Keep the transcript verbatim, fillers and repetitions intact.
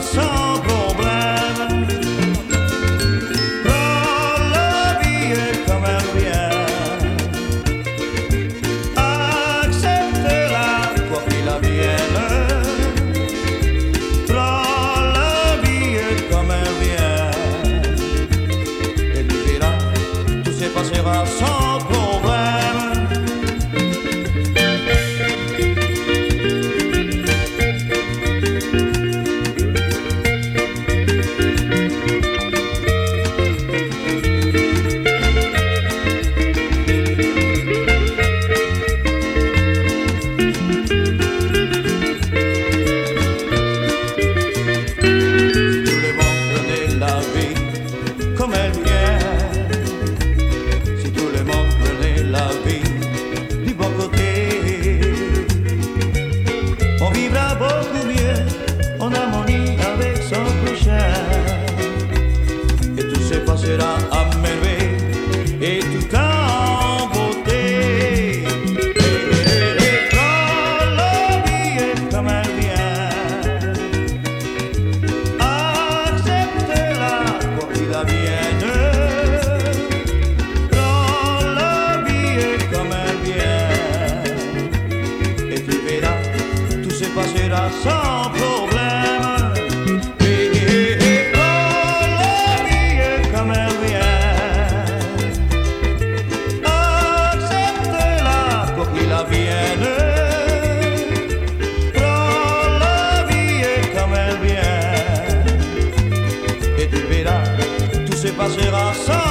sans problème. Prends la vie comme elle vient, accepte-la quoi qu'il advienne. Prends la vie comme elle vient, et tu verras, tout se passera sans problème. Comme elle vient, si tout le monde prenait la vie du bon côté, on vivra beaucoup mieux en harmonie avec son prochain, et tout se passera à merveille et tout en beauté. Et quand la vie est comme elle vient, accepte-la quoi qu'il advienne. Passera sans problème. Et, et quand la vie est comme elle vient, accepte-la quoi qu'il advienne. Prends la vie comme elle vient, et tu verras, tout se passera sans